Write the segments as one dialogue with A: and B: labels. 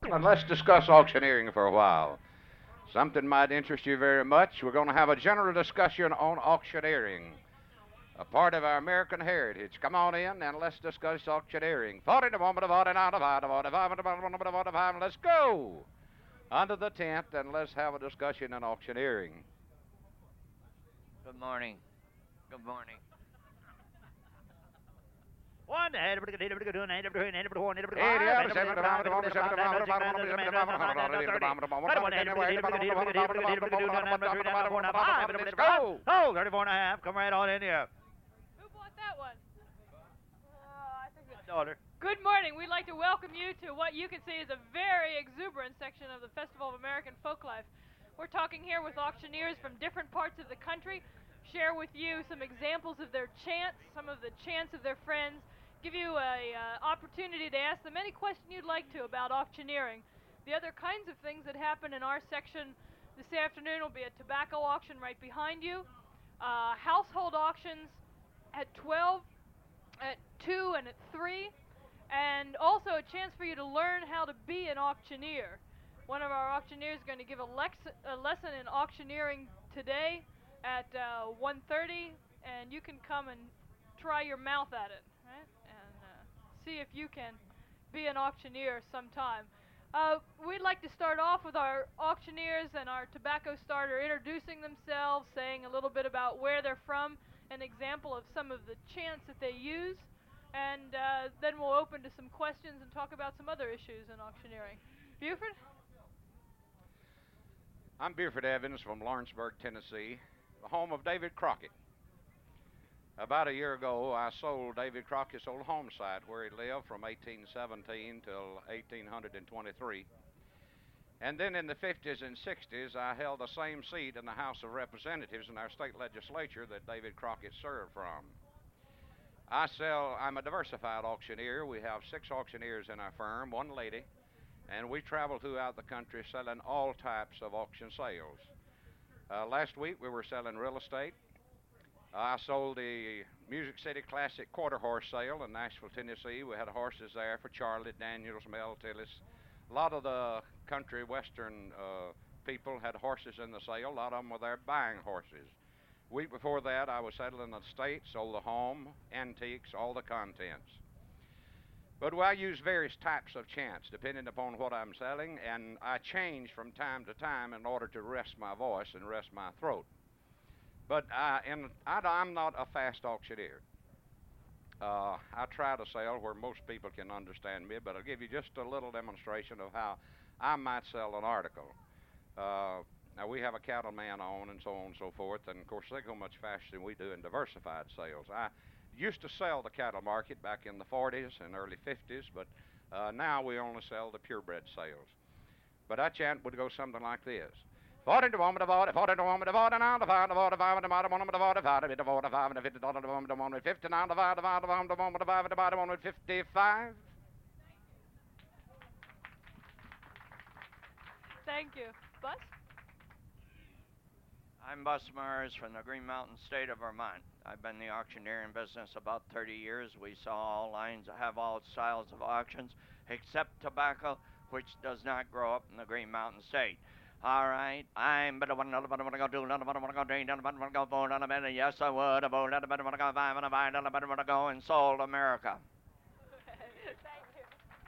A: And let's discuss auctioneering for a while. Something might interest you very much. We're going to have a general discussion on auctioneering, a part of our American heritage. Come on in and let's discuss auctioneering. 40 to 1 to 49 to 5 to 45 to 1 to 45. Let's go under the tent and let's have a discussion on auctioneering.
B: Good morning. Good morning.
C: One,
A: Hey,
C: oh, 34 and a half. Come right on in here.
D: Who bought that one? I think it's
C: Daughter.
D: Good morning. We'd like to welcome you to what you can see is a very exuberant section of the Festival of American Folklife. We're talking here with auctioneers from different parts of the country, share with you some examples of their chants, some of the chants of their friends, give you a opportunity to ask them any question you'd like to about auctioneering. The other kinds of things that happen in our section this afternoon will be a tobacco auction right behind you, household auctions at 12, at 2, and at 3, and also a chance for you to learn how to be an auctioneer. One of our auctioneers is going to give a lesson in auctioneering today at 1:30, and you can come and try your mouth at it, right? And see if you can be an auctioneer sometime. We'd like to start off with our auctioneers and our tobacco starter introducing themselves, saying a little bit about where they're from, an example of some of the chants that they use, and then we'll open to some questions and talk about some other issues in auctioneering. Buford?
A: I'm Buford Evans from Lawrenceburg, Tennessee, the home of David Crockett. About a year ago, I sold David Crockett's old home site where he lived from 1817 till 1823. And then in the 50s and 60s, I held the same seat in the House of Representatives in our state legislature that David Crockett served from. I'm a diversified auctioneer. We have 6 auctioneers in our firm, 1 lady, and we travel throughout the country selling all types of auction sales. Last week, we were selling real estate. I sold the Music City Classic quarter horse sale in Nashville, Tennessee. We had horses there for Charlie Daniels, Mel Tillis. A lot of the country western people had horses in the sale. A lot of them were there buying horses. Week before that, I was settling the estate, sold the home, antiques, all the contents. But I use various types of chants depending upon what I'm selling, and I change from time to time in order to rest my voice and rest my throat. But I'm not a fast auctioneer. I try to sell where most people can understand me, but I'll give you just a little demonstration of how I might sell an article. Now, we have a cattleman on and so on and so forth, and of course they go much faster than we do in diversified sales. I used to sell the cattle market back in the 40s and early 50s, but now we only sell the purebred sales. But that chant would go something like this. 40 to 1 to 40, 40 to 1 to 49 to 5 to 45 to 1 to 45 to 45 to 50 to 1 to 1 to 1 with 59 to 5 to 5 to 1 to 1 to 5 to 1 with 55.
D: Thank you. Bus?
B: I'm Bus Mars from the Green Mountain State of Vermont. I've been in the auctioneering business about 30 years. We sell all lines, have all styles of auctions, except tobacco, which does not grow up in the Green Mountain State. All right, I'm better one, another better want to go do, another better want to go drink, another better want to go vote, another better, yes I would, a vote, another better want to go buy, another better want to go and sold America.
D: Thank you.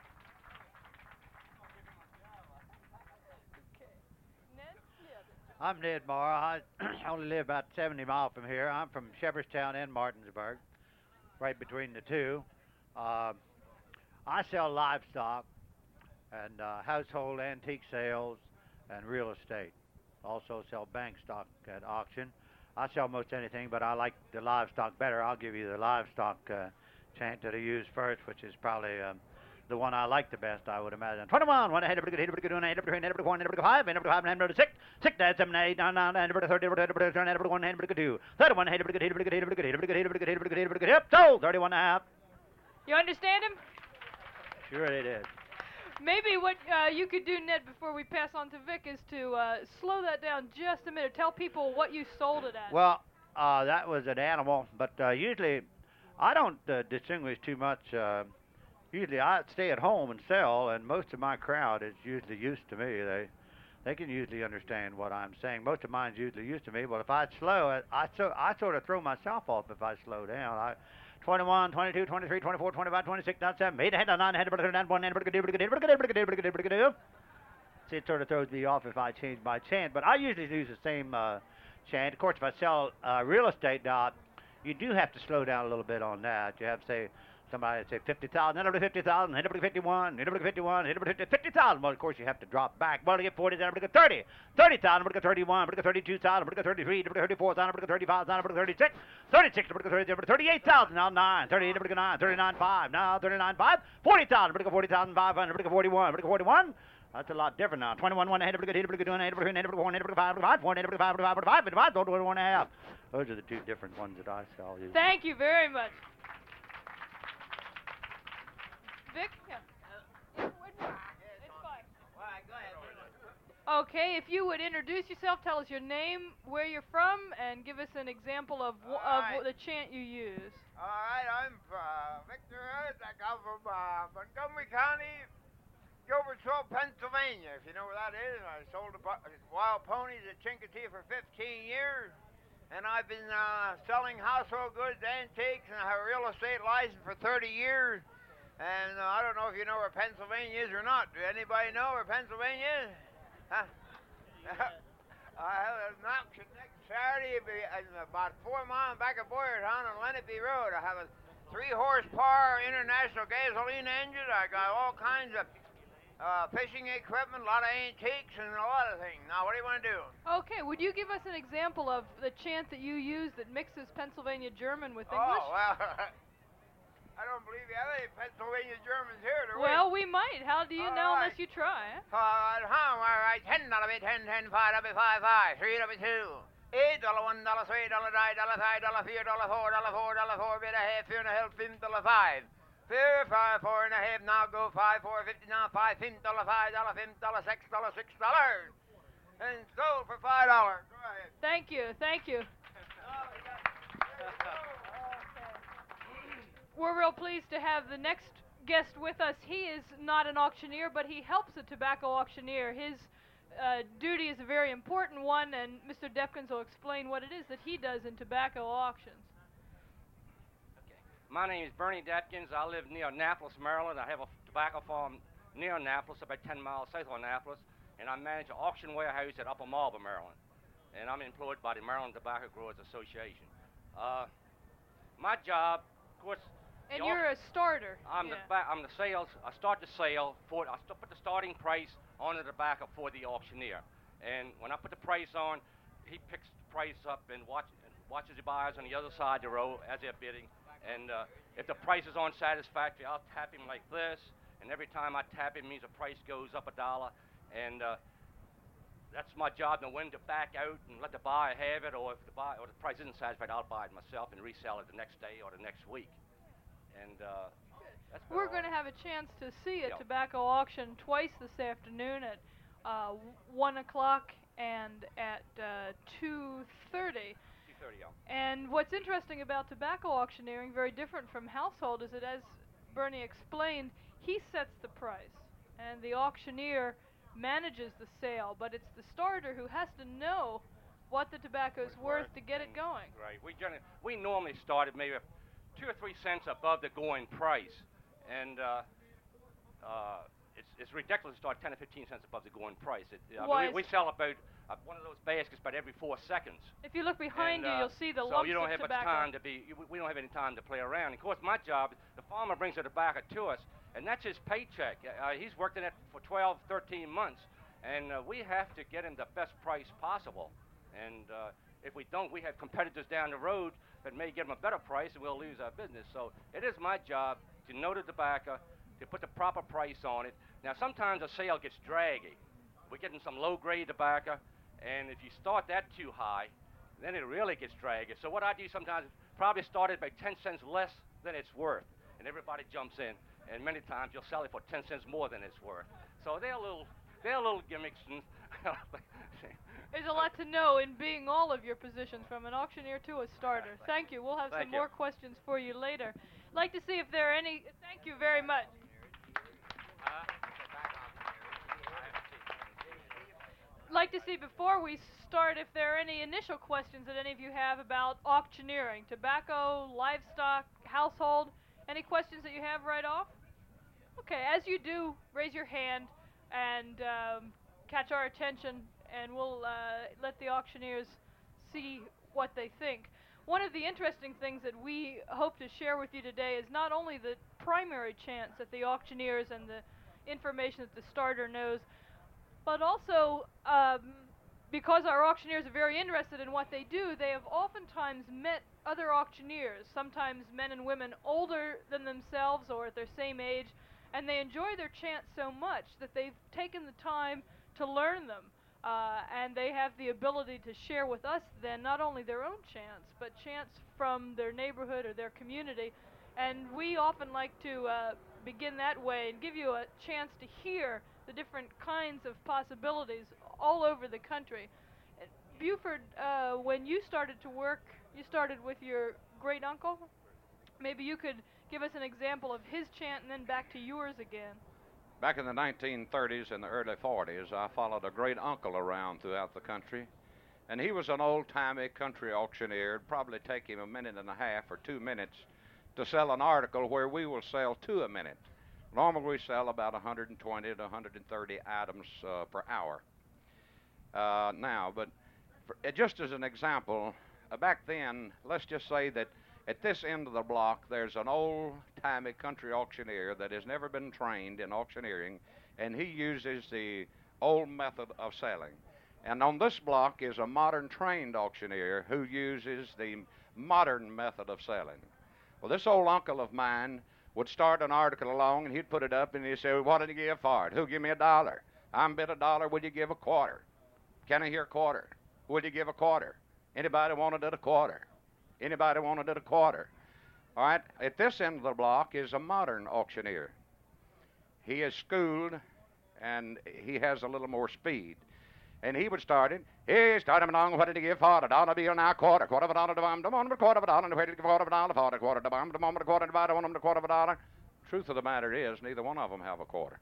D: Okay. Ned? Yeah.
C: I'm Ned Morrow. I only live about 70 miles from here. I'm from Shepherdstown and Martinsburg, right between the two. I sell livestock and household antique sales and real estate. Also sell bank stock at auction. I sell most anything, but I like the livestock better. I'll give you the livestock chant that I use first, which is probably the one I like the best, I would imagine. 21, 1 ahead, pretty good, 2, 8, pretty good, 1, 5, 5, 6, 6, 7, 8, 9, 9, 30, 1, 2, 31, pretty good, pretty good, pretty good, pretty good, yep, sold, 31 and a half.
D: You understand him?
C: Sure it is.
D: Maybe what you could do, Ned, before we pass on to Vic, is to slow that down just a minute. Tell people what you sold it at.
C: Well, that was an animal, but usually I don't distinguish too much usually I stay at home and sell, and most of my crowd is usually used to me. They can usually understand what I'm saying. Most of mine's usually used to me, but if I slow, I sort of throw myself off if I slow down. 21, 22, 23, 24, 25, 26, 27, 8, 9, 1, see, it sort of throws me off if I change my chant, but I usually use the same chant. Of course, if I sell real estate now, you do have to slow down a little bit on that. You have to say, somebody say 50,000, hit up to 50,000, hit up to 51, hit up to 51, hit up to 50,000. Well, of course, you have to drop back. Well, to get 40, then up to 30. 30,000, up to 31, up to 32,000, up to 33, up to 34,000, up to 35,000, up to 36, 36, up to 30, up to 38,000, now 9, 38, up to 9, 39,5, now 39,5, 40,000, up to 40,500, up to 41, up to 41. That's a lot different now. 21, 1, hit up to 2, hit up to 2, hit up to 3, hit up to 4, hit up to 5, 5, 4, hit up to 5, 5, 5, 5, 1 and a half. Those are the two different ones that I sell.
D: Thank you very much. Vic? Yeah. It's fine. Okay, if you would introduce yourself, tell us your name, where you're from, and give us an example of the chant you use.
E: All right, I'm Victor Hurst. I come from Montgomery County, Gilbertsville, Pennsylvania, if you know where that is. I sold wild ponies at Chincoteague for 15 years, and I've been selling household goods, antiques, and I have a real estate license for 30 years. And I don't know if you know where Pennsylvania is or not. Do anybody know where Pennsylvania is? Huh? I have an auction next Saturday about 4 miles back of Boyertown on Lenape Road. I have a 3-horsepower international gasoline engine. I got all kinds of fishing equipment, a lot of antiques, and a lot of things. Now, what do you want to do?
D: Okay, would you give us an example of the chant that you use that mixes Pennsylvania German with English?
E: Oh, well... I don't believe you have any Pennsylvania Germans here, do we?
D: Well, we might. How do you know unless you try?
E: All right, $10 be 10, 10, $5 be 5, 5, $3 be 2, $8, $1, $3, $5, $5, $4, $4, $4 be a half, $2 and a half, $5, 4, 5, 4 and a half, now go 5, 4, 50, now 5, $5, $5, $6, $6, and sold for $5. Go ahead.
D: Thank you, thank you. We're real pleased to have the next guest with us. He is not an auctioneer, but he helps a tobacco auctioneer. His duty is a very important one, and Mr. Defkins will explain what it is that he does in tobacco auctions.
F: Okay. My name is Bernie Defkins. I live near Annapolis, Maryland. I have a tobacco farm near Annapolis, about 10 miles south of Annapolis, and I manage an auction warehouse at Upper Marlboro, Maryland. And I'm employed by the Maryland Tobacco Growers Association. My job, of course...
D: And you're a starter.
F: I'm the sales. I start the sale for. I put the starting price on the tobacco for the auctioneer, and when I put the price on, he picks the price up and watches the buyers on the other side of the row as they're bidding. And if the price is unsatisfactory, I'll tap him like this, and every time I tap him means the price goes up $1, and that's my job. Know when to back out and let the buyer have it, or if the price isn't satisfied, I'll buy it myself and resell it the next day or the next week. And
D: we're going to have a chance to see a tobacco auction twice this afternoon at 1 o'clock and at 2:30. 2:30,
F: yeah.
D: And what's interesting about tobacco auctioneering, very different from household, is that, as Bernie explained, he sets the price, and the auctioneer manages the sale, but it's the starter who has to know what the tobacco is worth to get it going.
F: Right. We normally start at maybe 2 or 3 cents above the going price, and it's ridiculous to start 10 or 15 cents above the going price. We sell about one of those baskets about every 4 seconds.
D: If you look behind you, you'll see the
F: So
D: lumps
F: you don't have
D: of
F: much
D: tobacco.
F: time we don't have any time to play around. Of course, my job, the farmer brings the tobacco to us, and that's his paycheck. He's worked in it for 12, 13 months, and we have to get him the best price possible. And if we don't, we have competitors down the road that may get them a better price, and we'll lose our business. So it is my job to know the tobacco, to put the proper price on it. Now, sometimes a sale gets draggy. We're getting some low-grade tobacco, and if you start that too high, then it really gets draggy. So what I do sometimes is probably start it by 10 cents less than it's worth, and everybody jumps in. And many times you'll sell it for 10 cents more than it's worth. So they're little gimmicks. And
D: There's a lot to know in being all of your positions, from an auctioneer to a starter. Thank you. We'll have some more questions for you later. I'd like to see if there are any. Thank you very much. Like to see before we start if there are any initial questions that any of you have about auctioneering, tobacco, livestock, household. Any questions that you have right off? Okay, as you do, raise your hand and catch our attention, and we'll let the auctioneers see what they think. One of the interesting things that we hope to share with you today is not only the primary chance that the auctioneers and the information that the starter knows, but also because our auctioneers are very interested in what they do, they have oftentimes met other auctioneers, sometimes men and women older than themselves or at their same age, and they enjoy their chants so much that they've taken the time to learn them. And they have the ability to share with us then not only their own chants, but chants from their neighborhood or their community. And we often like to begin that way and give you a chance to hear the different kinds of possibilities all over the country. Buford, when you started to work, you started with your great uncle. Maybe you could give us an example of his chant and then back to yours again.
A: Back in the 1930s and the early 40s, I followed a great uncle around throughout the country, and he was an old-timey country auctioneer. It'd probably take him a minute and a half or 2 minutes to sell an article where we will sell 2 a minute. Normally we sell about 120 to 130 items per hour now, but just as an example, back then, let's just say that at this end of the block, there's an old-timey country auctioneer that has never been trained in auctioneering, and he uses the old method of selling. And on this block is a modern trained auctioneer who uses the modern method of selling. Well, this old uncle of mine would start an article along, and he'd put it up, and he'd say, well, what did you give for it? Who'll give me $1? I'm bid $1. Would you give a quarter? Can I hear a quarter? Would you give a quarter? Anybody wanted it a quarter? Anybody wanted it a quarter? All right, at this end of the block is a modern auctioneer. He is schooled, and he has a little more speed. And he would start it. He started along, what did he give for it? $1 bill now, quarter of a dollar, $1, quarter of a dollar, and where did he give quarter of a dollar, for it, quarter of a dollar, quarter of a dollar, quarter of a dollar. Truth of the matter is, neither one of them have a quarter.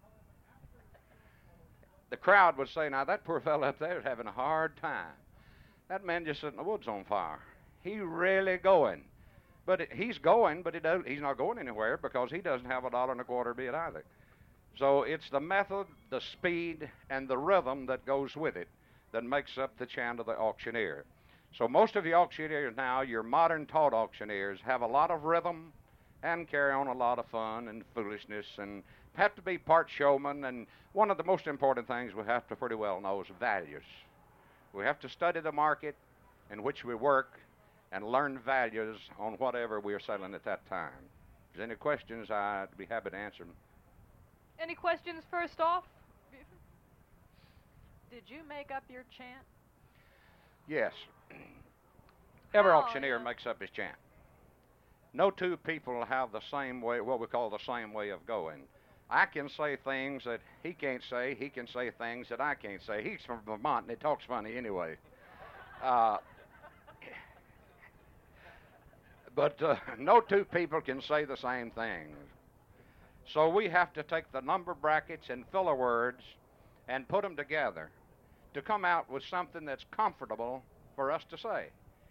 A: The crowd would say, now that poor fellow up there is having a hard time. That man just set in the woods on fire. He really going. But he's going, but he's not going anywhere because he doesn't have $1.25 bill either. So it's the method, the speed, and the rhythm that goes with it that makes up the chant of the auctioneer. So most of the auctioneers now, your modern taught auctioneers, have a lot of rhythm and carry on a lot of fun and foolishness and have to be part showman. And one of the most important things we have to pretty well know is values. We have to study the market in which we work and learn values on whatever we are selling at that time. If there's any questions, I'd be happy to answer them.
D: Any questions first off?
G: Did you make up your chant?
A: Yes. Every
D: How,
A: auctioneer makes up his chant. No two people have the same way, what we call the same way of going. I can say things that he can't say. He can say things that I can't say. He's from Vermont, and he talks funny anyway. But no two people can say the same things. So we have to take the number brackets and filler words and put them together to come out with something that's comfortable for us to say.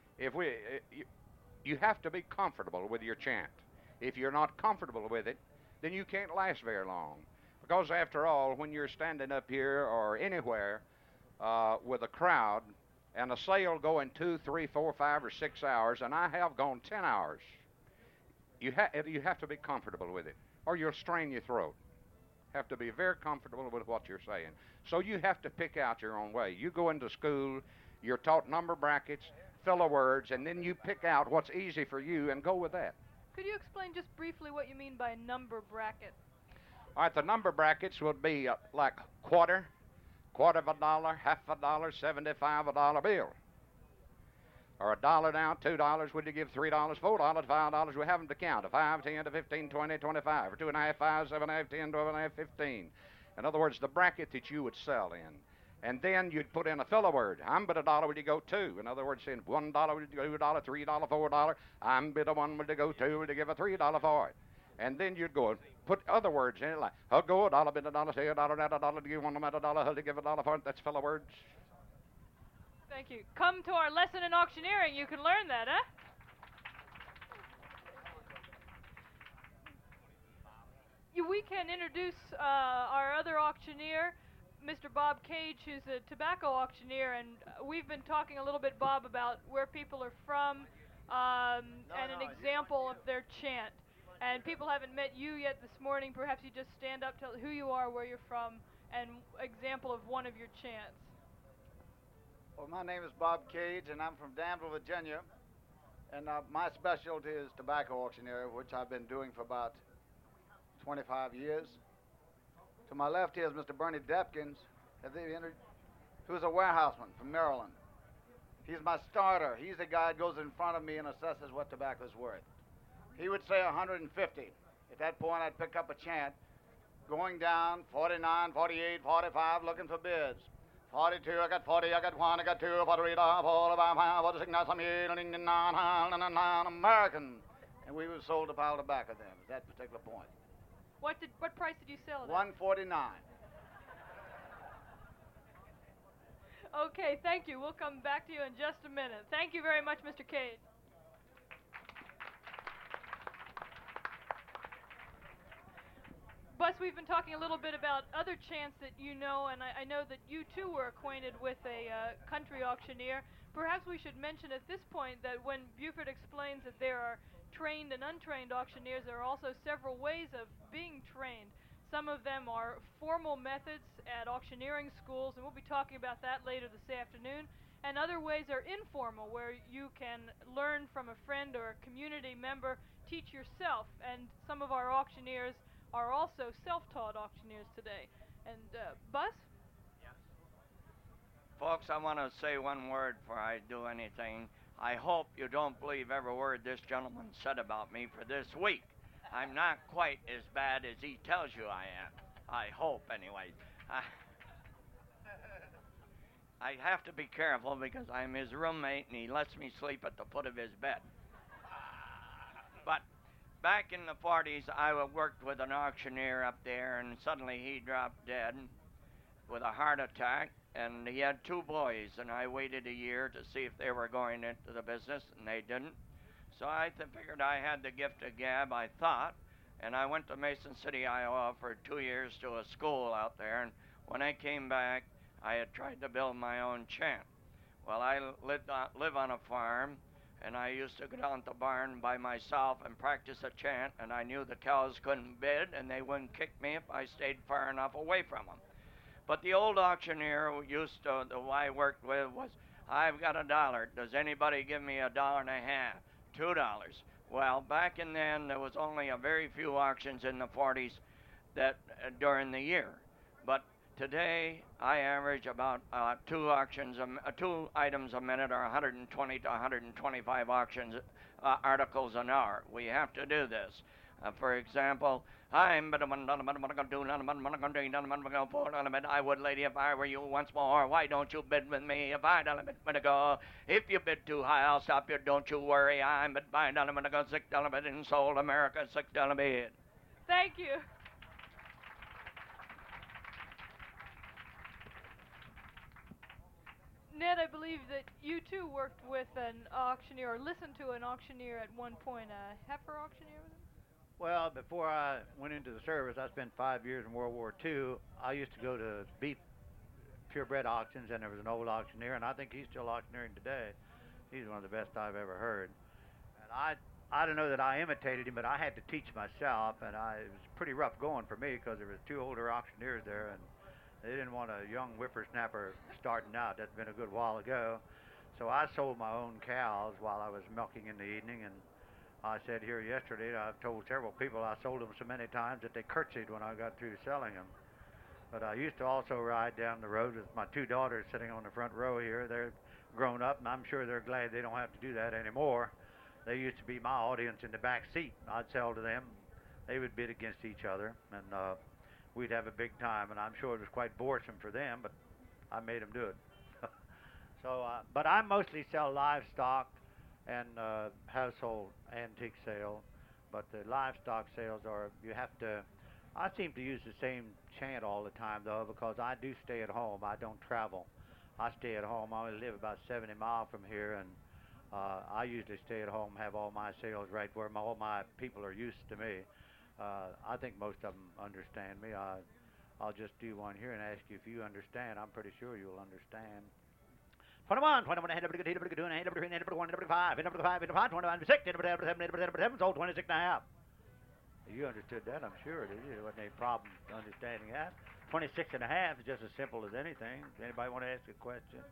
A: You have to be comfortable with your chant. If you're not comfortable with it, then you can't last very long. Because after all, when you're standing up here or anywhere with a crowd and a sale going 2, 3, 4, 5, or 6 hours, and I have gone 10 hours, you have to be comfortable with it, or you'll strain your throat. Have to be very comfortable with what you're saying. So you have to pick out your own way. You go into school, you're taught number brackets, filler words, and then you pick out what's easy for you and go with that.
D: Could you explain just briefly what you mean by number bracket?
A: All right, the number brackets would be like quarter of a dollar, half a dollar, 75 $1 bill. Or $1 down, $2, would you give $3, $4, $5? We have them to count. 5, 10 to 15, 20, 25. Or 2.5, 5, 7.5, 10, 12.5, 15. In other words, the bracket that you would sell in. And then you'd put in a filler word. I'm bid $1, would you go 2? In other words, saying $1, would you go $2, $3, $4? I'm bid $1, would you go 2? Would you give a $3 for it? And then you'd go and put other words in it like, I'll go a dollar, bid a dollar, say a dollar, not a dollar, do you want them at a dollar, how to give a dollar for it? That's filler words.
D: Thank you. Come to our lesson in auctioneering. You can learn that, huh? We can introduce our other auctioneer, Mr. Bob Cage, who's a tobacco auctioneer, and we've been talking a little bit, Bob, about where people are from and an example of their chant. And people haven't met you yet this morning. Perhaps you just stand up, tell who you are, where you're from, and example of one of your chants.
H: Well, my name is Bob Cage, and I'm from Danville, Virginia. And my specialty is tobacco auctioneer, which I've been doing for about 25 years. To my left here is Mr. Bernie Depkins, who's a warehouseman from Maryland. He's my starter. He's the guy that goes in front of me and assesses what tobacco's worth. He would say 150. At that point, I'd pick up a chant, going down 49, 48, 45, looking for bids. 42, I got 40, I got 1, I got 2, 43, 45, 46, 9, American. And we were sold a pile of tobacco then at that particular point.
D: What price did you sell it at?
H: 149.
D: Okay, thank you. We'll come back to you in just a minute. Thank you very much, Mr. Cage. Bus, we've been talking a little bit about other chants that you know, and I know that you too were acquainted with a country auctioneer. Perhaps we should mention at this point that when Buford explains that there are trained and untrained auctioneers, there are also several ways of being trained. Some of them are formal methods at auctioneering schools, and we'll be talking about that later this afternoon. And other ways are informal, where you can learn from a friend or a community member, teach yourself. And some of our auctioneers are also self-taught auctioneers today. And Bus?
B: Yes. Folks, I want to say one word before I do anything. I hope you don't believe every word this gentleman said about me for this week. I'm not quite as bad as he tells you I am. I hope, anyway. I have to be careful because I'm his roommate and he lets me sleep at the foot of his bed. But back in the 40s, I worked with an auctioneer up there, and suddenly he dropped dead with a heart attack, and he had 2 boys, and I waited a year to see if they were going into the business, and they didn't. So I figured I had the gift of gab, I thought, and I went to Mason City, Iowa for 2 years to a school out there, and when I came back, I had tried to build my own chant. Well, I live on a farm, and I used to go down to the barn by myself and practice a chant, and I knew the cows couldn't bid, and they wouldn't kick me if I stayed far enough away from them. But the old auctioneer who I worked with was, I've got $1. Does anybody give me $1.50? $2. Well, back in then, there was only a very few auctions in the 40s that during the year. But today, I average about 2 items a minute, or 120 to 125 articles an hour. We have to do this. For example, I would, lady, if I were you once more, why don't you bid with me? If I don't go, if you bid too high, I'll stop you. Don't you worry. I'm bid by $6 bid and sold America $6 bid.
D: Thank you. Ned, I believe that you too worked with an auctioneer, or listened to an auctioneer at one point, a heifer auctioneer, was it?
C: Well, before I went into the service, I spent 5 years in World War II. I used to go to beef purebred auctions, and there was an old auctioneer, and I think he's still auctioneering today. He's one of the best I've ever heard. And I don't know that I imitated him, but I had to teach myself, and it was pretty rough going for me because there was 2 older auctioneers there, and they didn't want a young whippersnapper starting out. That's been a good while ago. So I sold my own cows while I was milking in the evening, and I said here yesterday, I've told several people I sold them so many times that they curtsied when I got through selling them. But I used to also ride down the road with my 2 daughters sitting on the front row here. They're grown up, and I'm sure they're glad they don't have to do that anymore. They used to be my audience in the back seat. I'd sell to them. They would bid against each other, and we'd have a big time. And I'm sure it was quite boresome for them, but I made them do it. So, but I mostly sell livestock and household antique sale. But the livestock sales are, you have to, I seem to use the same chant all the time though, because I do stay at home. I don't travel. I stay at home. I only live about 70 miles from here, and I usually stay at home, have all my sales right where all my people are used to me. I think most of them understand me. I'll just do one here and ask you if you understand. I'm pretty sure you'll understand. 21, 21, head up to good, head up to good, head up to 1, head up to 5, head up to 5, head up to 5, 21, 6, head up to 7, head up to 7, so 26 and a half. You understood that, I'm sure, did you? There wasn't any problem understanding that. 26 and a half is just as simple as anything. Does anybody want to ask a question?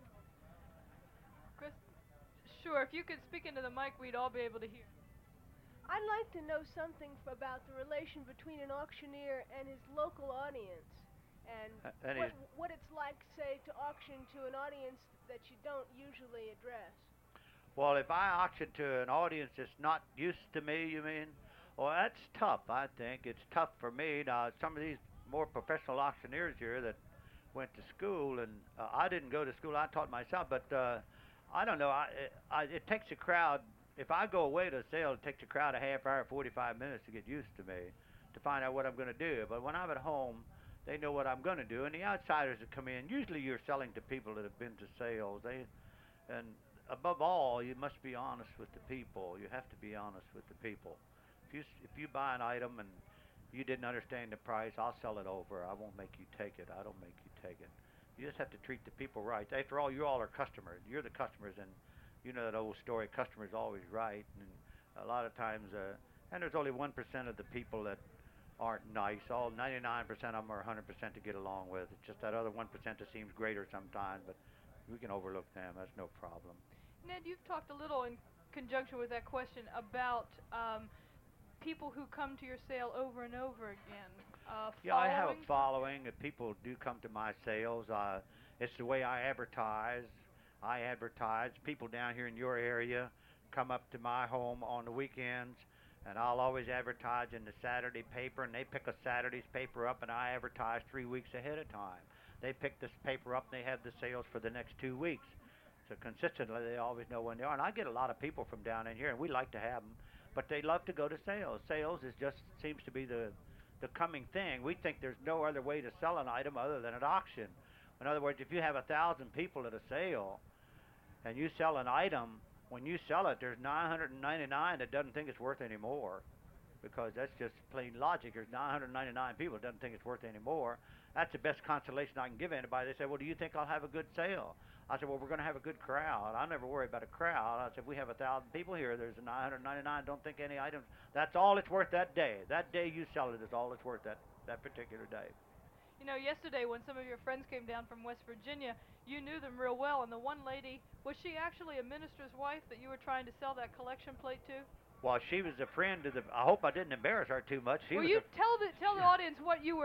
D: Chris, sure. If you could speak into the mic, we'd all be able to hear.
I: I'd like to know something about the relation between an auctioneer and his local audience, and what it's like, say, to auction to an audience that you don't usually address.
C: Well, if I auction to an audience that's not used to me, you mean? Well, that's tough, I think. It's tough for me. Now, some of these more professional auctioneers here that went to school, and I didn't go to school, I taught myself, but I don't know. It takes a crowd. If I go away to a sale, it takes a crowd a half hour, 45 minutes to get used to me, to find out what I'm going to do. But when I'm at home, they know what I'm going to do. And the outsiders that come in, usually you're selling to people that have been to sales. And above all, you must be honest with the people. You have to be honest with the people. If you buy an item and you didn't understand the price, I'll sell it over. I won't make you take it. I don't make you take it. You just have to treat the people right. After all, you all are customers. You're the customers, and you know that old story, customer's always right. And a lot of times, and there's only 1% of the people that aren't nice. All 99% of them are 100% to get along with. It's just that other 1% that seems greater sometimes, but we can overlook them. That's no problem.
D: Ned, you've talked a little in conjunction with that question about people who come to your sale over and over again.
C: Yeah, I have a following. If people do come to my sales, it's the way I advertise. I advertise. People down here in your area come up to my home on the weekends, and I'll always advertise in the Saturday paper, and they pick a Saturday's paper up, and I advertise 3 weeks ahead of time. They pick this paper up, and they have the sales for the next 2 weeks. So consistently, they always know when they are. And I get a lot of people from down in here, and we like to have them, but they love to go to sales. Sales seems to be the coming thing. We think there's no other way to sell an item other than at auction. In other words, if you have 1,000 people at a sale, and you sell an item, when you sell it, there's 999 that doesn't think it's worth any more, because that's just plain logic. There's 999 people that doesn't think it's worth any more. That's the best consolation I can give anybody. They say, well, do you think I'll have a good sale? I said, well, we're going to have a good crowd. I never worry about a crowd. I said, we have 1,000 people here. There's 999 don't think any items. That's all it's worth that day. That day you sell it is all it's worth that particular day.
D: You know, yesterday when some of your friends came down from West Virginia, you knew them real well, and the one lady, was she actually a minister's wife that you were trying to sell that collection plate to?
C: Well, she was a friend of the. I hope I didn't embarrass her too much.
D: Well, you tell the audience what you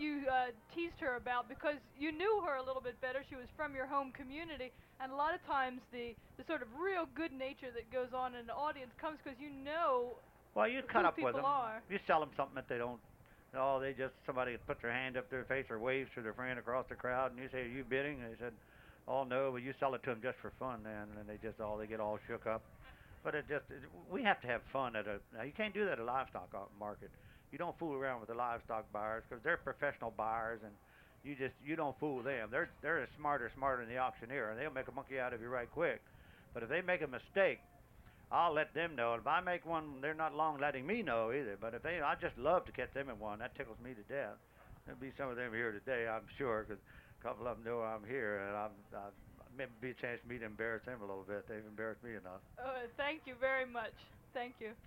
D: teased her about, because you knew her a little bit better. She was from your home community, and a lot of times the sort of real good nature that goes on in the audience comes because you know.
C: Well, you cut up with them.
D: Are.
C: You sell them something that they don't. Oh, they just somebody puts their hand up their face or waves to their friend across the crowd, and you say, "Are you bidding?" And they said, "Oh no," but you sell it to them just for fun, then, and they get all shook up. But we have to have fun now you can't do that at a livestock market. You don't fool around with the livestock buyers, because they're professional buyers, and you don't fool them. They're as smarter than the auctioneer, and they'll make a monkey out of you right quick. But if they make a mistake, I'll let them know. If I make one, they're not long letting me know either. But I just love to catch them in one. That tickles me to death. There'll be some of them here today, I'm sure, because a couple of them know I'm here, and maybe be a chance for me to embarrass them a little bit. They've embarrassed me enough.
D: Thank you very much. Thank you.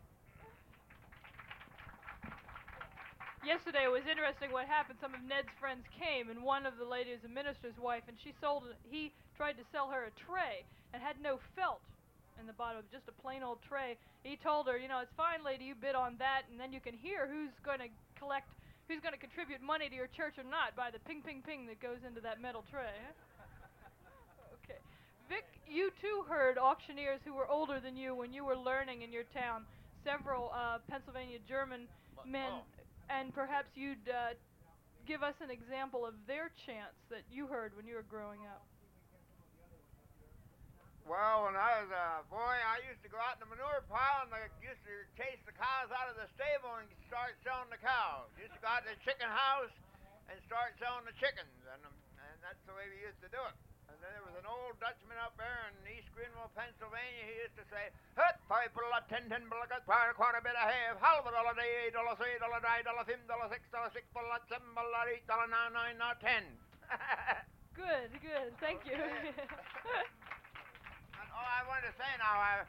D: Yesterday it was interesting what happened. Some of Ned's friends came, and one of the ladies, a minister's wife, and he tried to sell her a tray and had no felt in the bottom, just a plain old tray. He told her, it's fine, lady, you bid on that, and then you can hear who's going to contribute money to your church or not by the ping, ping, ping that goes into that metal tray. Okay. Vic, you too heard auctioneers who were older than you when you were learning in your town, several Pennsylvania German men, and perhaps you'd give us an example of their chants that you heard when you were growing up.
E: Well, when I was a boy, I used to go out in the manure pile and I used to chase the cows out of the stable and start selling the cows. Used to go out to the chicken house and start selling the chickens, and that's the way we used to do it. And then there was an old Dutchman up there in East Greenville, Pennsylvania. He used to say, "Hut, $5 $10 $10 quarter bit of half, half a dollar day, $3 $5 $5 $6 $6 $7 $8 $9 $9 $10."
D: Good. Thank you.
E: I wanted to say now,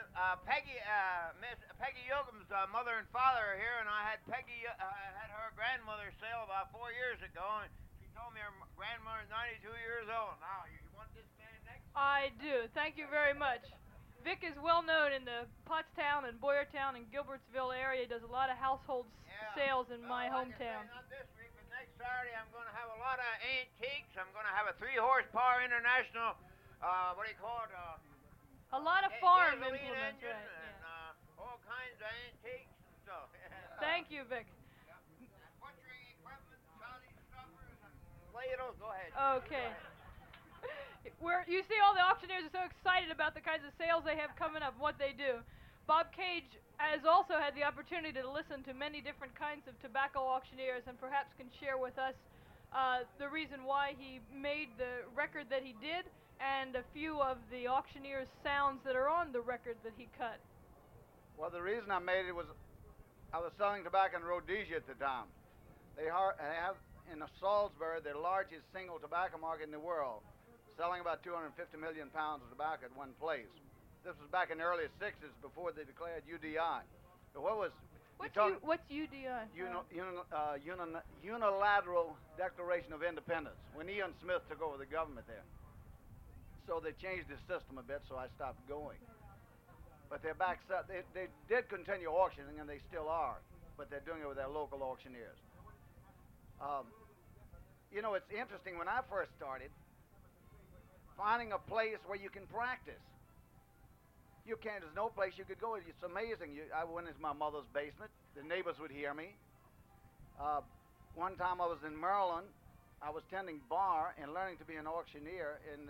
E: Miss Peggy Yoakum's mother and father are here, and I had Peggy had her grandmother sale about 4 years ago, and she told me her grandmother's 92 years old. Now, you want this man next?
D: I do. Thank you very much. Vic is well known in the Pottstown and Boyertown and Gilbertsville area. He does a lot of household sales in my hometown.
E: Not this week, but next Saturday I'm going to have a lot of antiques. I'm going to have a 3-horsepower international, what do you call it?
D: A lot of farm implements,
E: engine
D: right?
E: And all kinds of antiques and stuff.
D: Thank you, Vic.
E: Butchering equipment, Charlie stuffers, and ladles. Go ahead.
D: Okay. You see, all the auctioneers are so excited about the kinds of sales they have coming up, what they do. Bob Cage has also had the opportunity to listen to many different kinds of tobacco auctioneers, and perhaps can share with us the reason why he made the record that he did, and a few of the auctioneer's sounds that are on the record that he cut.
H: Well, the reason I made it was I was selling tobacco in Rhodesia at the time. They have in Salisbury the largest single tobacco market in the world, selling about 250 million pounds of tobacco at one place. This was back in the early 60s before they declared UDI. But what's
D: UDI?
H: Unilateral Declaration of Independence, when Ian Smith took over the government there. So they changed the system a bit, so I stopped going. But they're back. They did continue auctioning, and they still are, but they're doing it with their local auctioneers. You know, it's interesting. When I first started, finding a place where you can practice. You can't. There's no place you could go. It's amazing. I went into my mother's basement. The neighbors would hear me. One time I was in Maryland. I was tending bar and learning to be an auctioneer in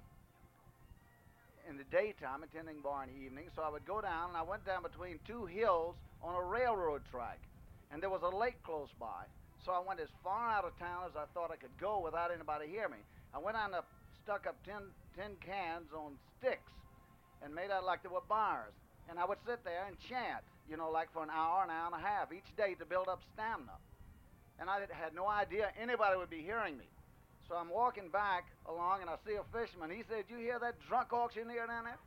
H: the daytime, attending bar in the evening. So I would go down, and I went down between two hills on a railroad track, and there was a lake close by. So I went as far out of town as I thought I could go without anybody hear me. I went on up, stuck up 10 cans on sticks, and made out like they were bars. And I would sit there and chant, you know, like for an hour and a half each day to build up stamina. And I had no idea anybody would be hearing me. So I'm walking back along, and I see a fisherman. He said, "You hear that drunk auctioneer down there?"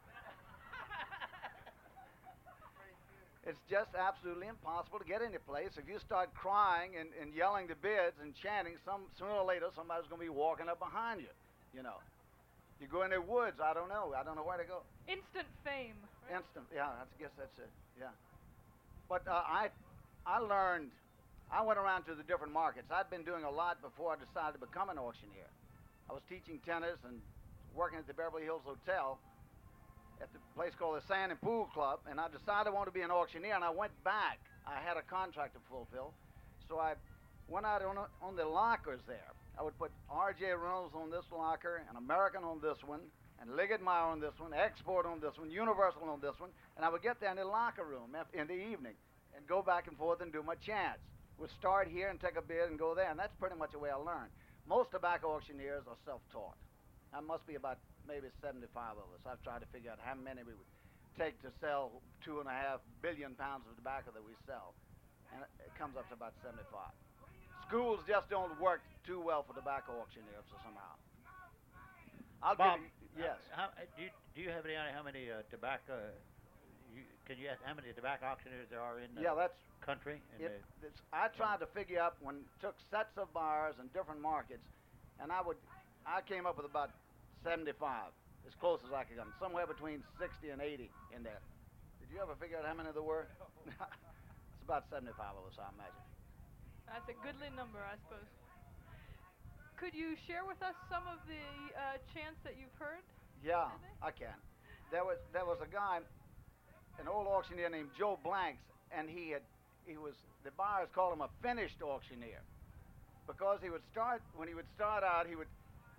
H: It's just absolutely impossible to get any place. If you start crying and yelling the bids and chanting, sooner or later somebody's going to be walking up behind you, you know. You go in the woods, I don't know where to go.
D: Instant fame.
H: Right? Instant, yeah, I guess that's it, yeah. But I learned, I went around to the different markets. I'd been doing a lot before I decided to become an auctioneer. I was teaching tennis and working at the Beverly Hills Hotel at the place called the Sand and Pool Club, and I decided I wanted to be an auctioneer, and I went back. I had a contract to fulfill, so I went out on the lockers there. I would put R.J. Reynolds on this locker, and American on this one, and Liggett Meyer on this one, Export on this one, Universal on this one, and I would get there in the locker room in the evening and go back and forth and do my chants. Would start here and take a bid and go there, and that's pretty much the way I learned. Most tobacco auctioneers are self-taught. That must be about maybe 75 of us. I've tried to figure out how many we would take to sell 2.5 billion pounds of tobacco that we sell, and it comes up to about 75. Schools just don't work too well for tobacco auctioneers somehow.
C: Bob,
H: yes.
C: Do you have any idea how many tobacco? Can you ask how many tobacco auctioneers there are in the country?
H: I tried to figure out took sets of bars in different markets, and I came up with about 75, as close as I could come, somewhere between 60 and 80 in there. Did you ever figure out how many there were? It's about 75 of us, I imagine.
D: That's a goodly number, I suppose. Could you share with us some of the chants that you've heard?
H: Yeah, I can. There was a guy, an old auctioneer named Joe Blanks, and the buyers called him a finished auctioneer, because when he would start out, he would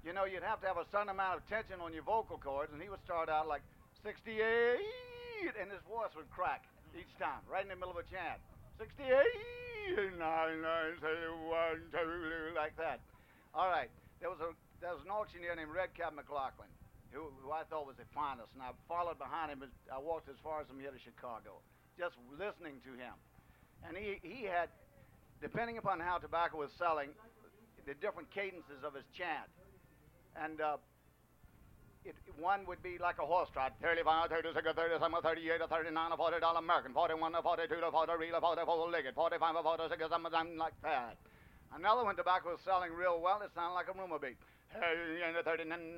H: you know, you'd have to have a certain amount of tension on your vocal cords, and he would start out like 68, and his voice would crack each time, right in the middle of a chant. 68, 9, 9, 1, 2, like that. All right, there was an auctioneer named Red Cap McLaughlin, who I thought was the finest, and I followed behind him. I walked as far as from here to Chicago, just listening to him. And he had, depending upon how tobacco was selling, the different cadences of his chant. And one would be like a horse trot: 35, 36, 37, 38, 39, $40 American, 41, 42, 43, 44 Liggett, 45, 46, something like that. Another one tobacco was selling real well. It sounded like a rumor beat. 39,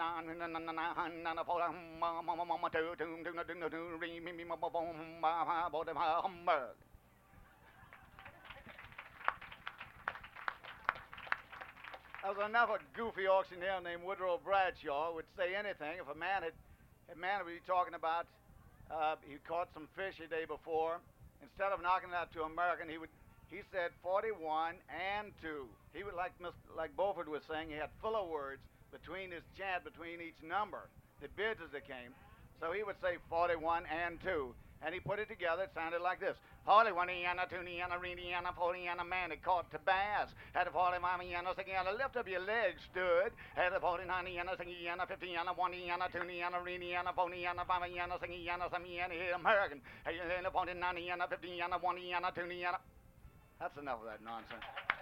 H: There was another goofy auctioneer named Woodrow Bradshaw who would say anything. If a man would be talking about he caught some fish the day before, instead of knocking it out to American, he said 41 and 2. He would, like Beaufort was saying, he had filler words between his chant, between each number, the bids as they came. So he would say 41 and 2. And he put it together. It sounded like this: 41 Indiana, 2 Indiana, 3 Indiana, 4 Indiana, man that caught to bass. Had a 45 Indiana, 6 Indiana, lift up your legs, stood. Had a 49 Indiana, 6 Indiana, 50 Indiana, 1 Indiana, 2 Indiana, 3 Indiana, 4 Indiana, 5 Indiana, 6 Indiana, 7 Indiana, here American. Had a 49 Indiana, 50 Indiana, 1 Indiana, 2 Indiana. That's enough of that nonsense.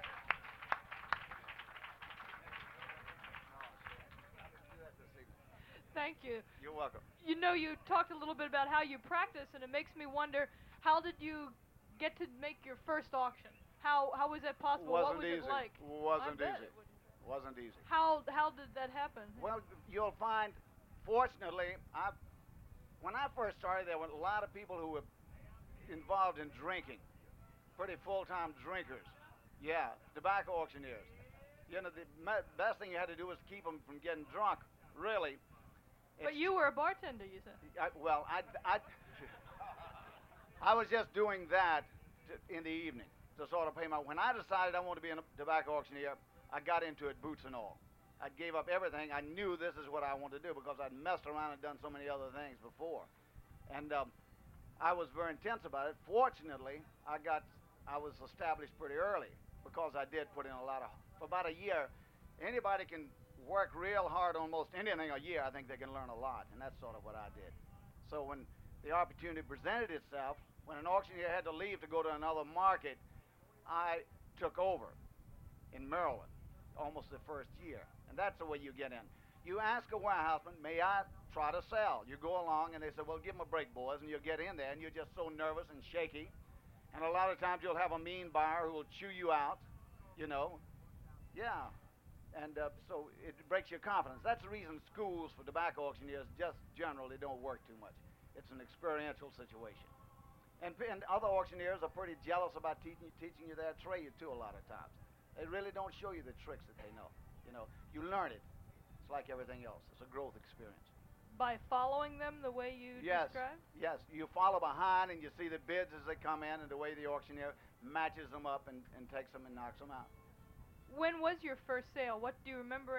D: Thank you.
H: You're welcome.
D: You know, you talked a little bit about how you practice, and it makes me wonder, how did you get to make your first auction? How was that possible? What was it like?
H: Wasn't easy. Wasn't easy.
D: How did that happen?
H: Well, you'll find, fortunately, when I first started, there were a lot of people who were involved in drinking, pretty full-time drinkers. Yeah, tobacco auctioneers. You know, the best thing you had to do was keep them from getting drunk, really.
D: But you were a bartender, you said.
H: I was just doing that in the evening to sort of pay my. When I decided I wanted to be a tobacco auctioneer, I got into it boots and all. I gave up everything. I knew this is what I wanted to do because I'd messed around and done so many other things before, and I was very intense about it. Fortunately, I was established pretty early because I did put in a lot of. For about a year, anybody can work real hard on most anything a year. I think they can learn a lot, and that's sort of what I did. So when the opportunity presented itself, when an auctioneer had to leave to go to another market, I took over in Maryland almost the first year, and that's the way you get in. You ask a warehouseman, may I try to sell? You go along, and they say, well, give them a break, boys, and you'll get in there, and you're just so nervous and shaky, and a lot of times you'll have a mean buyer who will chew you out, you know. Yeah. And so it breaks your confidence. That's the reason schools for tobacco auctioneers just generally don't work too much. It's an experiential situation. And other auctioneers are pretty jealous about teaching you their trade, too, a lot of times. They really don't show you the tricks that they know. You know, you learn it. It's like everything else. It's a growth experience.
D: By following them the way you described?
H: Yes. You follow behind and you see the bids as they come in and the way the auctioneer matches them up and takes them and knocks them out.
D: When was your first sale? What do you remember?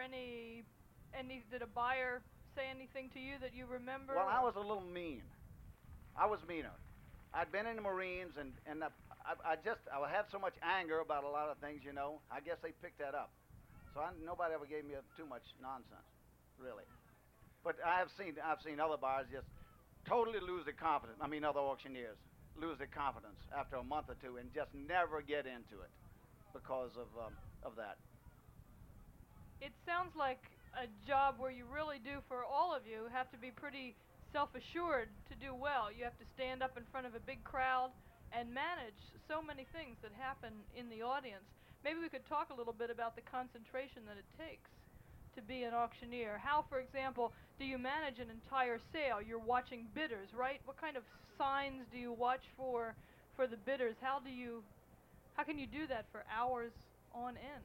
D: Did a buyer say anything to you that you remember?
H: Well, I was a little mean. I was meaner. I'd been in the Marines, and I had so much anger about a lot of things, you know. I guess they picked that up. So nobody ever gave me too much nonsense, really. But I've seen other buyers just totally lose their confidence. I mean, other auctioneers lose their confidence after a month or two and just never get into it because of that.
D: It sounds like a job where you really do, for all of you, have to be pretty self-assured to do well. You have to stand up in front of a big crowd and manage so many things that happen in the audience. Maybe we could talk a little bit about the concentration that it takes to be an auctioneer. How, for example, do you manage an entire sale? You're watching bidders, right? What kind of signs do you watch for the bidders? How can you do that for hours on end?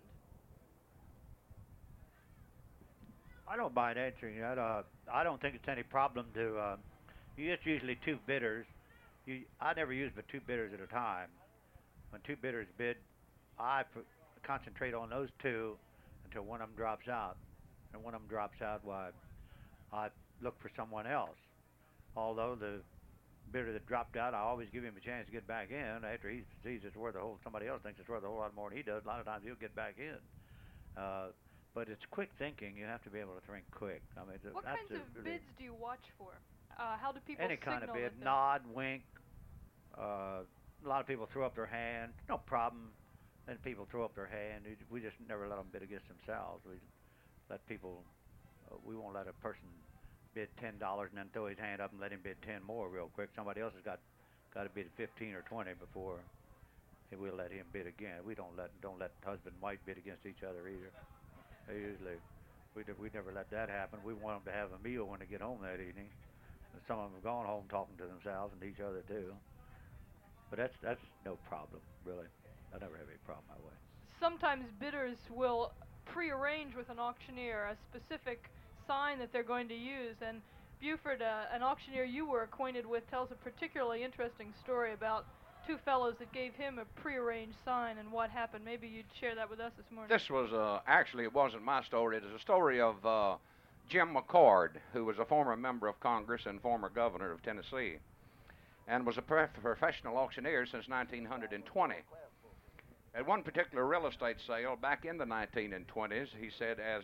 C: I don't mind answering that. I don't think it's any problem to. You just usually two bidders. I never use but two bidders at a time. When two bidders bid, I concentrate on those two until one of them drops out. and one of them drops out, why, I look for someone else. Although the bidder that dropped out, I always give him a chance to get back in after he sees it's worth somebody else thinks it's worth a whole lot more than he does. A lot of times he'll get back in. But it's quick thinking. You have to be able to think quick. I mean,
D: what kinds of bids do you watch for? How do people
C: any kind of bid, nod, wink. A lot of people throw up their hand. No problem. Then people throw up their hand. We just never let them bid against themselves. We let people. We won't let a person bid $10 and then throw his hand up and let him bid 10 more real quick. Somebody else has got to bid 15 or 20 before we'll let him bid again. We don't let husband and wife bid against each other either. Usually, we never let that happen. We want them to have a meal when they get home that evening. And some of them have gone home talking to themselves and each other too. But that's no problem really. I never have any problem that way.
D: Sometimes bidders will prearrange with an auctioneer a specific sign that they're going to use, and Buford, an auctioneer you were acquainted with, tells a particularly interesting story about two fellows that gave him a prearranged sign and what happened. Maybe you'd share that with us this morning.
A: This was, actually, it wasn't my story. It is a story of Jim McCord, who was a former member of Congress and former governor of Tennessee, and was a professional auctioneer since 1920. At one particular real estate sale back in the 1920s, he said as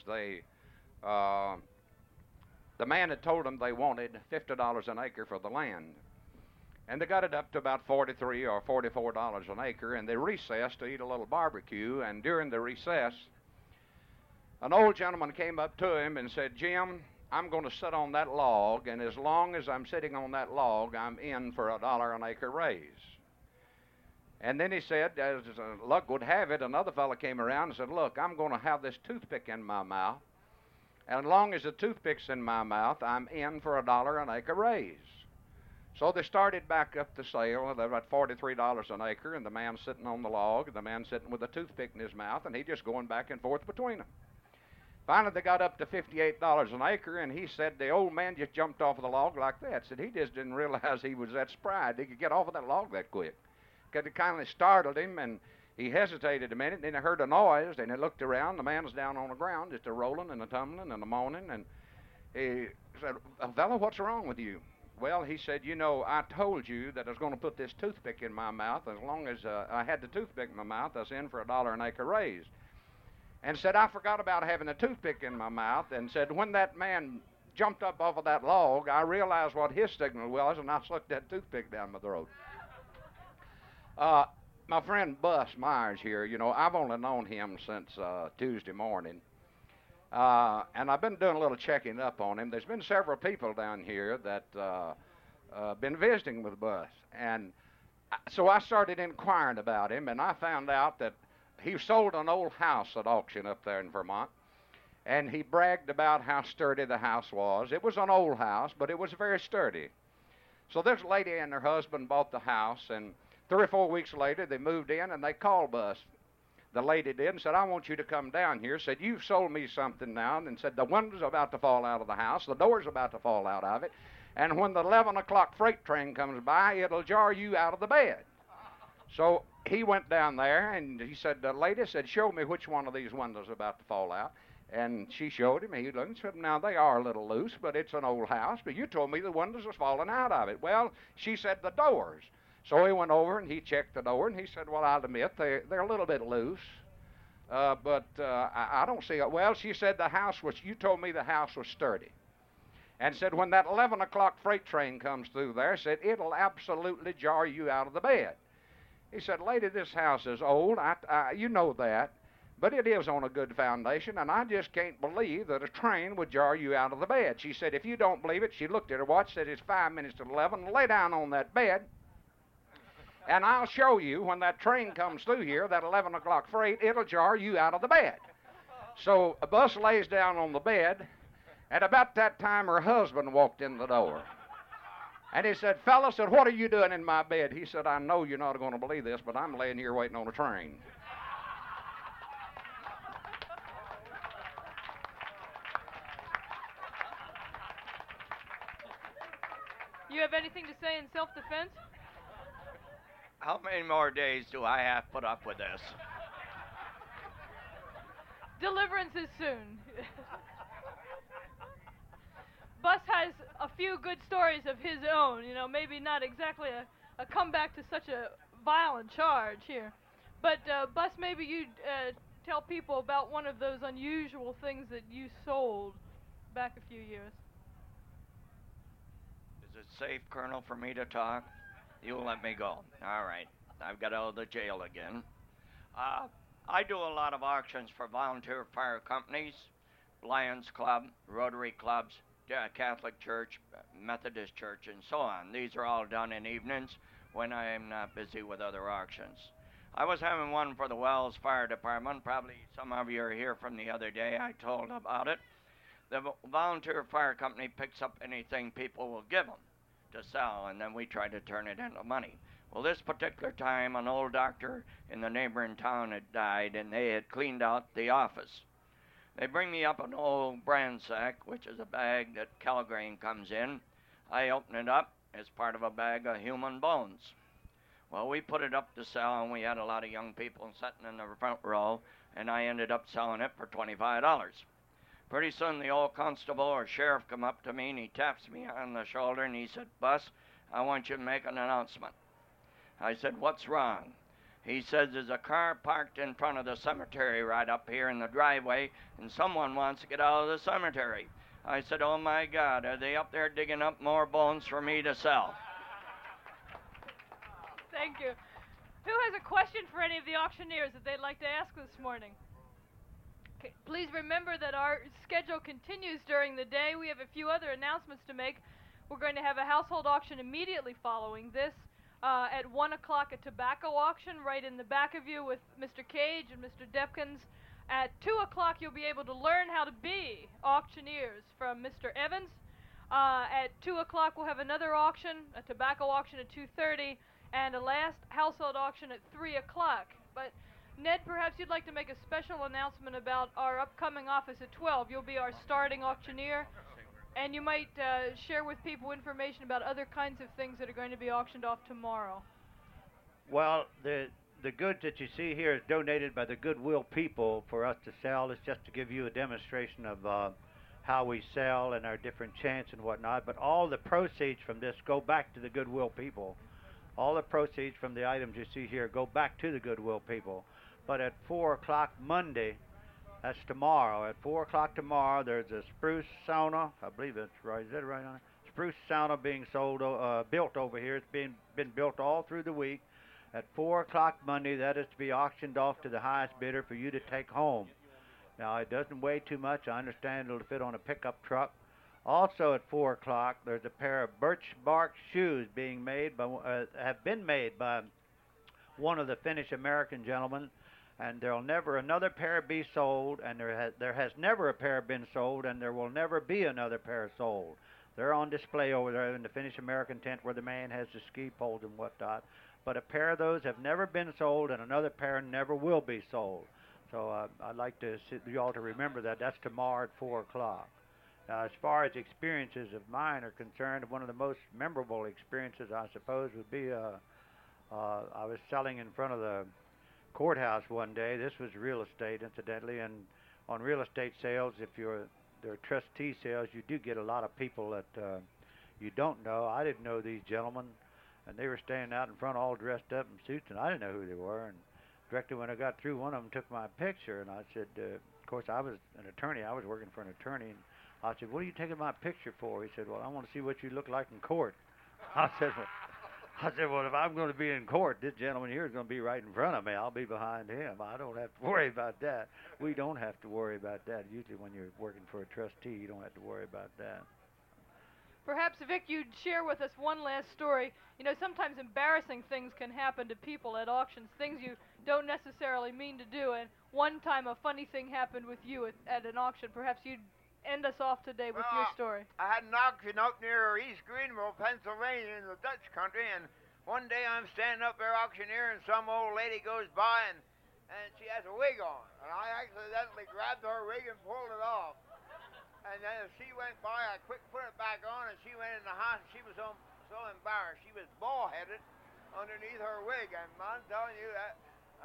A: the man had told them they wanted $50 an acre for the land. And they got it up to about $43 or $44 an acre, and they recessed to eat a little barbecue. And during the recess, an old gentleman came up to him and said, "Jim, I'm going to sit on that log, and as long as I'm sitting on that log, I'm in for $1 an acre raise." And then he said, as luck would have it, another fellow came around and said, "Look, I'm going to have this toothpick in my mouth, and as long as the toothpick's in my mouth, I'm in for $1 an acre raise." So they started back up the sale. They're about $43 an acre, and the man sitting on the log, and the man sitting with a toothpick in his mouth, and he just going back and forth between them. Finally, they got up to $58 an acre, and he said the old man just jumped off of the log like that. Said he just didn't realize he was that spry. He could get off of that log that quick. Because it kind of startled him, and he hesitated a minute, and then he heard a noise, and he looked around. The man was down on the ground, just a-rolling and a-tumbling and a-moaning, and he said, "Fella, what's wrong with you?" Well, he said, "You know, I told you that I was going to put this toothpick in my mouth. As long as I had the toothpick in my mouth, I was in for $1 an acre raise." And said, "I forgot about having a toothpick in my mouth," and said, "When that man jumped up off of that log, I realized what his signal was, and I sucked that toothpick down my throat." My friend Bus Myers here, you know, I've only known him since Tuesday morning. And I've been doing a little checking up on him. There's been several people down here that been visiting with Bus. And so I started inquiring about him, and I found out that he sold an old house at auction up there in Vermont. And he bragged about how sturdy the house was. It was an old house, but it was very sturdy. So this lady and her husband bought the house, and 3 or 4 weeks later, they moved in, and they called Bus. The lady did, and said, "I want you to come down here." Said, "You've sold me something now," and said, "The window's about to fall out of the house, the door's about to fall out of it, and when the 11 o'clock freight train comes by, it'll jar you out of the bed." So he went down there, and he said, the lady said, "Show me which one of these windows is about to fall out." And she showed him. He looked and said, "Now, they are a little loose, but it's an old house, but you told me the windows was falling out of it." Well, she said, "The doors." So he went over and he checked the door, and he said, "Well, I'll admit they're a little bit loose, but I don't see it." Well, she said, you told me the house was sturdy. And said, when that 11 o'clock freight train comes through there, said, it'll absolutely jar you out of the bed. He said, "Lady, this house is old, you know that, but it is on a good foundation, and I just can't believe that a train would jar you out of the bed." She said, "If you don't believe it," she looked at her watch, said, "It's 5 minutes to 11, lay down on that bed, and I'll show you when that train comes through here, that 11 o'clock freight, it'll jar you out of the bed." So Bus lays down on the bed, and about that time her husband walked in the door. And he said, "Fella," said, "what are you doing in my bed?" He said, "I know you're not going to believe this, but I'm laying here waiting on a train."
D: You have anything to say in self-defense?
B: How many more days do I have to put up with this?
D: Deliverance is soon. Bus has a few good stories of his own. You know, maybe not exactly a comeback to such a violent charge here. But, Bus, maybe you'd tell people about one of those unusual things that you sold back a few years.
B: Is it safe, Colonel, for me to talk? You'll let me go. All right. I've got out of the jail again. I do a lot of auctions for volunteer fire companies, Lions Club, Rotary Clubs, Catholic Church, Methodist Church, and so on. These are all done in evenings when I am not busy with other auctions. I was having one for the Wells Fire Department. Probably some of you are here from the other day. I told about it. The volunteer fire company picks up anything people will give them to sell, and then we try to turn it into money. Well, this particular time, an old doctor in the neighboring town had died, and they had cleaned out the office. They bring me up an old bran sack, which is a bag that Calgrain comes in. I open it up as part of a bag of human bones. Well, we put it up to sell, and we had a lot of young people sitting in the front row, and I ended up selling it for $25. Pretty soon, the old constable or sheriff come up to me, and he taps me on the shoulder, and he said, "Bus, I want you to make an announcement." I said, "What's wrong?" He says, "There's a car parked in front of the cemetery right up here in the driveway, and someone wants to get out of the cemetery." I said, "Oh, my God, are they up there digging up more bones for me to sell?"
D: Thank you. Who has a question for any of the auctioneers that they'd like to ask this morning? Okay, please remember that our schedule continues during the day. We have a few other announcements to make. We're going to have a household auction immediately following this. At 1 o'clock, a tobacco auction right in the back of you with Mr. Cage and Mr. Depkins. At 2 o'clock, you'll be able to learn how to be auctioneers from Mr. Evans. At 2 o'clock, we'll have another auction, a tobacco auction at 2:30, and a last household auction at 3 o'clock. But, Ned, perhaps you'd like to make a special announcement about our upcoming office at 12. You'll be our starting auctioneer. And you might share with people information about other kinds of things that are going to be auctioned off tomorrow.
C: Well, the goods that you see here is donated by the Goodwill people for us to sell. It's just to give you a demonstration of how we sell and our different chants and whatnot. But all the proceeds from this go back to the Goodwill people. All the proceeds from the items you see here go back to the Goodwill people. But at 4 o'clock Monday, that's tomorrow. At 4 o'clock tomorrow, there's a spruce sauna. I believe that's right. Is that right on it? Spruce sauna being sold, built over here. It's been built all through the week. At 4 o'clock Monday, that is to be auctioned off to the highest bidder for you to take home. Now, it doesn't weigh too much. I understand it'll fit on a pickup truck. Also at 4 o'clock, there's a pair of birch bark shoes being made by, have been made by one of the Finnish American gentlemen. And there'll never another pair be sold, and there has never a pair been sold, and there will never be another pair sold. They're on display over there in the Finnish American tent where the man has the ski poles and whatnot. But a pair of those have never been sold, and another pair never will be sold. So I'd like to you all to remember that. That's tomorrow at 4 o'clock. Now, as far as experiences of mine are concerned, one of the most memorable experiences, I suppose, would be I was selling in front of the courthouse one day. This was real estate, incidentally, and on real estate sales, if they're trustee sales, you do get a lot of people that you don't know. I didn't know these gentlemen, and they were standing out in front all dressed up in suits, and I didn't know who they were. And directly when I got through, one of them took my picture, and I said, of course, I was an attorney. I was working for an attorney, and I said, "What are you taking my picture for?" He said, "Well, I want to see what you look like in court." I said, well, if I'm going to be in court, this gentleman here is going to be right in front of me. I'll be behind him. I don't have to worry about that. We don't have to worry about that. Usually when you're working for a trustee, you don't have to worry about that.
D: Perhaps, Vic, you'd share with us one last story. You know, sometimes embarrassing things can happen to people at auctions, things you don't necessarily mean to do. And one time a funny thing happened with you at an auction. Perhaps you'd end us off today with your story.
E: I had an auction up near East Greenville, Pennsylvania, in the Dutch country, and one day I'm standing up there auctioneer, and some old lady goes by, and she has a wig on, and I accidentally grabbed her wig and pulled it off. And then as she went by, I quick put it back on, and she went in the house, and she was so embarrassed. She was bald-headed underneath her wig, and I'm telling you that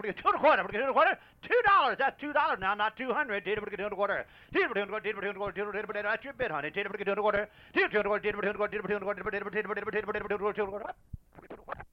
C: 2 and a quarter. $2. That's $2 now, not 200. 2 and a quarter. That's your bid, honey. 2 and a quarter. 2 and a quarter.